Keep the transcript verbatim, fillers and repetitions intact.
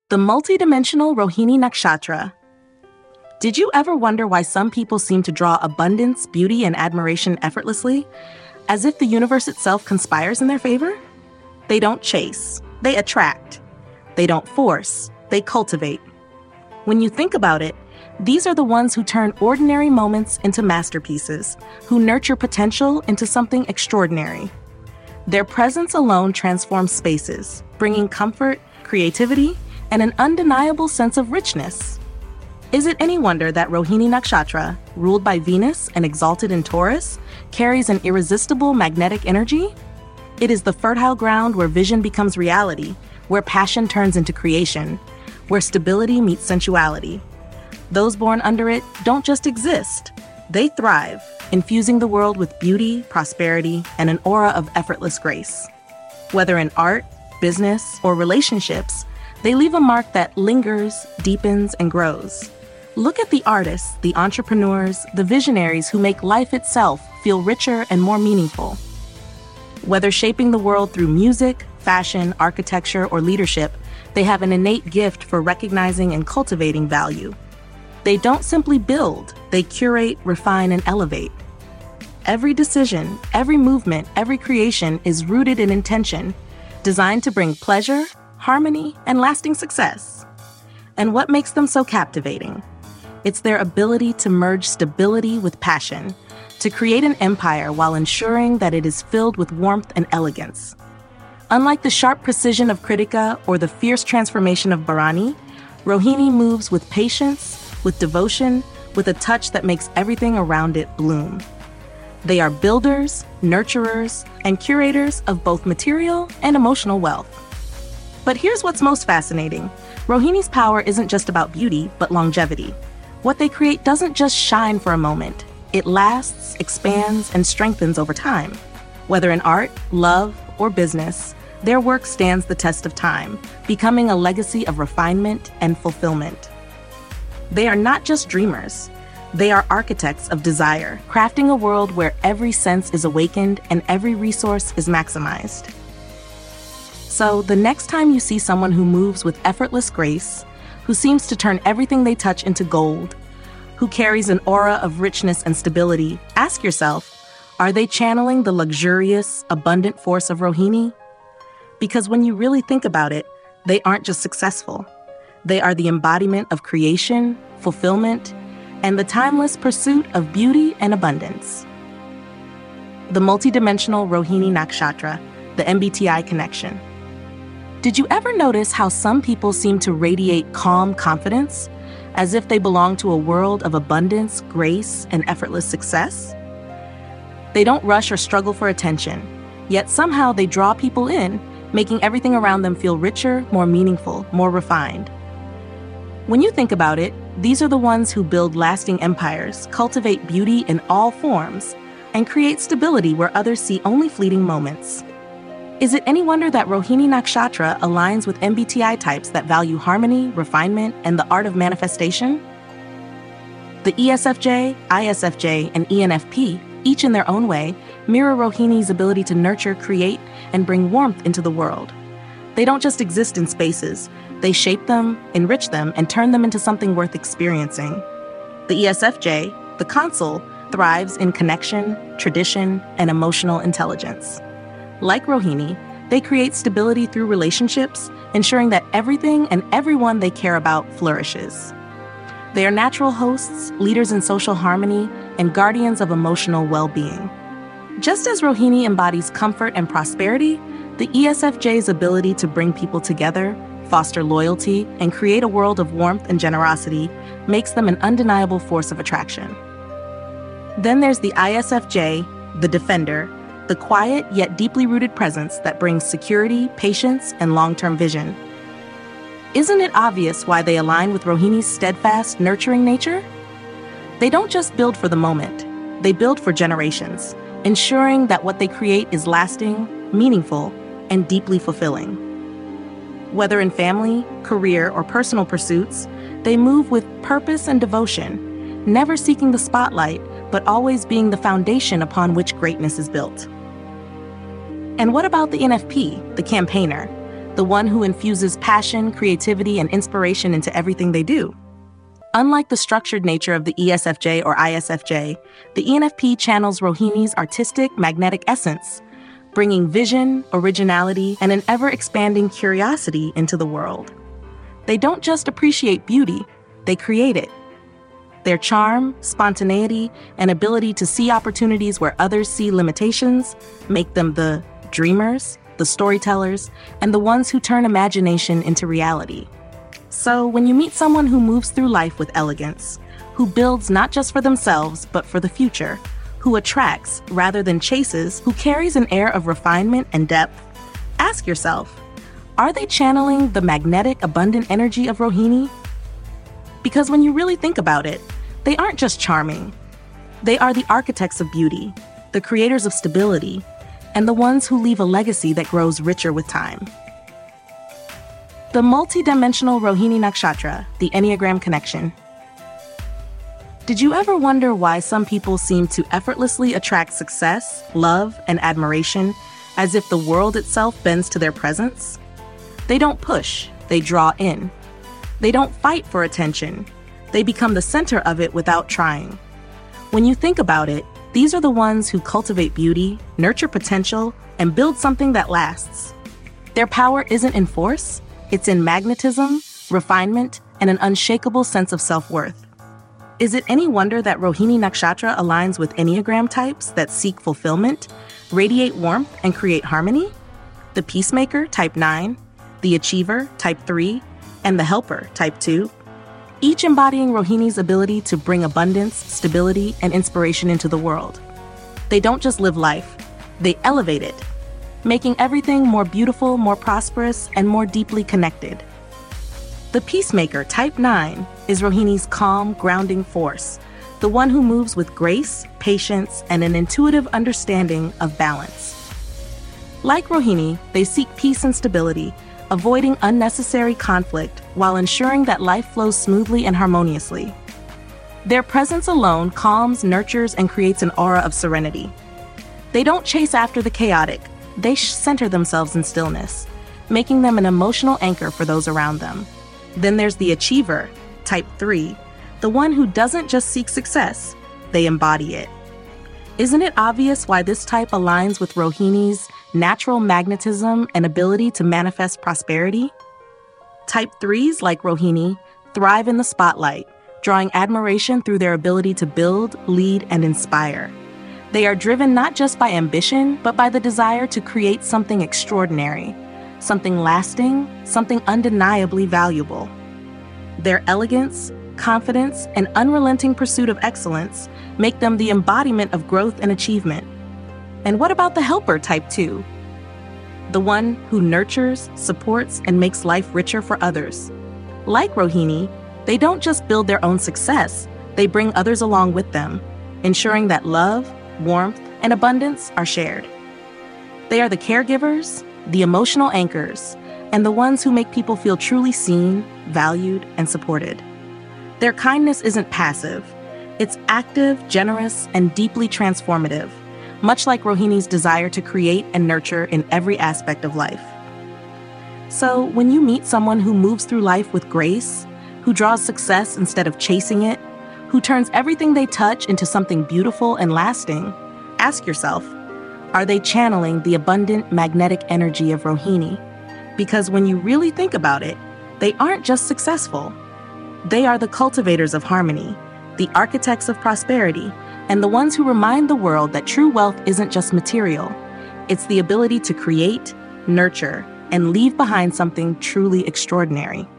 The multidimensional Rohini Nakshatra. Did you ever wonder why some people seem to draw abundance, beauty, and admiration effortlessly, as if the universe itself conspires in their favor? They don't chase, they attract. They don't force, they cultivate. When you think about it, these are the ones who turn ordinary moments into masterpieces, who nurture potential into something extraordinary. Their presence alone transforms spaces, bringing comfort, creativity, and an undeniable sense of richness. Is it any wonder that Rohini Nakshatra, ruled by Venus and exalted in Taurus, carries an irresistible magnetic energy? It is the fertile ground where vision becomes reality, where passion turns into creation, where stability meets sensuality. Those born under it don't just exist, they thrive, infusing the world with beauty, prosperity, and an aura of effortless grace. Whether in art, business, or relationships, they leave a mark that lingers, deepens, and grows. Look at the artists, the entrepreneurs, the visionaries who make life itself feel richer and more meaningful. Whether shaping the world through music, fashion, architecture, or leadership, they have an innate gift for recognizing and cultivating value. They don't simply build, they curate, refine, and elevate. Every decision, every movement, every creation is rooted in intention, designed to bring pleasure, harmony, and lasting success. And what makes them so captivating? It's their ability to merge stability with passion, to create an empire while ensuring that it is filled with warmth and elegance. Unlike the sharp precision of Kritika or the fierce transformation of Bharani, Rohini moves with patience, with devotion, with a touch that makes everything around it bloom. They are builders, nurturers, and curators of both material and emotional wealth. But here's what's most fascinating. Rohini's power isn't just about beauty, but longevity. What they create doesn't just shine for a moment. It lasts, expands, and strengthens over time. Whether in art, love, or business, their work stands the test of time, becoming a legacy of refinement and fulfillment. They are not just dreamers. They are architects of desire, crafting a world where every sense is awakened and every resource is maximized. So, the next time you see someone who moves with effortless grace, who seems to turn everything they touch into gold, who carries an aura of richness and stability, ask yourself, are they channeling the luxurious, abundant force of Rohini? Because when you really think about it, they aren't just successful. They are the embodiment of creation, fulfillment, and the timeless pursuit of beauty and abundance. The multidimensional Rohini Nakshatra, the M B T I connection. Did you ever notice how some people seem to radiate calm confidence, as if they belong to a world of abundance, grace, and effortless success? They don't rush or struggle for attention, yet somehow they draw people in, making everything around them feel richer, more meaningful, more refined. When you think about it, these are the ones who build lasting empires, cultivate beauty in all forms, and create stability where others see only fleeting moments. Is it any wonder that Rohini Nakshatra aligns with M B T I types that value harmony, refinement, and the art of manifestation? The E S F J, I S F J, and E N F P, each in their own way, mirror Rohini's ability to nurture, create, and bring warmth into the world. They don't just exist in spaces, they shape them, enrich them, and turn them into something worth experiencing. The E S F J, the consul, thrives in connection, tradition, and emotional intelligence. Like Rohini, they create stability through relationships, ensuring that everything and everyone they care about flourishes. They are natural hosts, leaders in social harmony, and guardians of emotional well-being. Just as Rohini embodies comfort and prosperity, the E S F J's ability to bring people together, foster loyalty, and create a world of warmth and generosity makes them an undeniable force of attraction. Then there's the I S F J, the defender, the quiet yet deeply rooted presence that brings security, patience, and long-term vision. Isn't it obvious why they align with Rohini's steadfast, nurturing nature? They don't just build for the moment, they build for generations, ensuring that what they create is lasting, meaningful, and deeply fulfilling. Whether in family, career, or personal pursuits, they move with purpose and devotion, never seeking the spotlight, but always being the foundation upon which greatness is built. And what about the N F P, the campaigner, the one who infuses passion, creativity, and inspiration into everything they do. Unlike the structured nature of the E S F J or I S F J, the E N F P channels Rohini's artistic, magnetic essence, bringing vision, originality, and an ever-expanding curiosity into the world. They don't just appreciate beauty, they create it. Their charm, spontaneity, and ability to see opportunities where others see limitations make them the dreamers, the storytellers, and the ones who turn imagination into reality. So when you meet someone who moves through life with elegance, who builds not just for themselves, but for the future, who attracts rather than chases, who carries an air of refinement and depth, ask yourself, are they channeling the magnetic, abundant energy of Rohini? Because when you really think about it, they aren't just charming. They are the architects of beauty, the creators of stability, and the ones who leave a legacy that grows richer with time. The multi-dimensional Rohini Nakshatra, the Enneagram connection. Did you ever wonder why some people seem to effortlessly attract success, love, and admiration, as if the world itself bends to their presence? They don't push, they draw in. They don't fight for attention. They become the center of it without trying. When you think about it, these are the ones who cultivate beauty, nurture potential, and build something that lasts. Their power isn't in force, it's in magnetism, refinement, and an unshakable sense of self-worth. Is it any wonder that Rohini Nakshatra aligns with Enneagram types that seek fulfillment, radiate warmth, and create harmony? The Peacemaker, type nine, the Achiever, type three, and the Helper, type two, each embodying Rohini's ability to bring abundance, stability, and inspiration into the world. They don't just live life, they elevate it, making everything more beautiful, more prosperous, and more deeply connected. The Peacemaker, type nine, is Rohini's calm, grounding force, the one who moves with grace, patience, and an intuitive understanding of balance. Like Rohini, they seek peace and stability, avoiding unnecessary conflict while ensuring that life flows smoothly and harmoniously. Their presence alone calms, nurtures, and creates an aura of serenity. They don't chase after the chaotic, they center themselves in stillness, making them an emotional anchor for those around them. Then there's the Achiever, type three, the one who doesn't just seek success, they embody it. Isn't it obvious why this type aligns with Rohini's natural magnetism and ability to manifest prosperity? Type threes, like Rohini, thrive in the spotlight, drawing admiration through their ability to build, lead, and inspire. They are driven not just by ambition, but by the desire to create something extraordinary, something lasting, something undeniably valuable. Their elegance, confidence, and unrelenting pursuit of excellence make them the embodiment of growth and achievement. And what about the Helper, type two? The one who nurtures, supports, and makes life richer for others. Like Rohini, they don't just build their own success, they bring others along with them, ensuring that love, warmth, and abundance are shared. They are the caregivers, the emotional anchors, and the ones who make people feel truly seen, valued, and supported. Their kindness isn't passive. It's active, generous, and deeply transformative, much like Rohini's desire to create and nurture in every aspect of life. So, when you meet someone who moves through life with grace, who draws success instead of chasing it, who turns everything they touch into something beautiful and lasting, ask yourself, are they channeling the abundant magnetic energy of Rohini? Because when you really think about it, they aren't just successful. They are the cultivators of harmony, the architects of prosperity, and the ones who remind the world that true wealth isn't just material. It's the ability to create, nurture, and leave behind something truly extraordinary.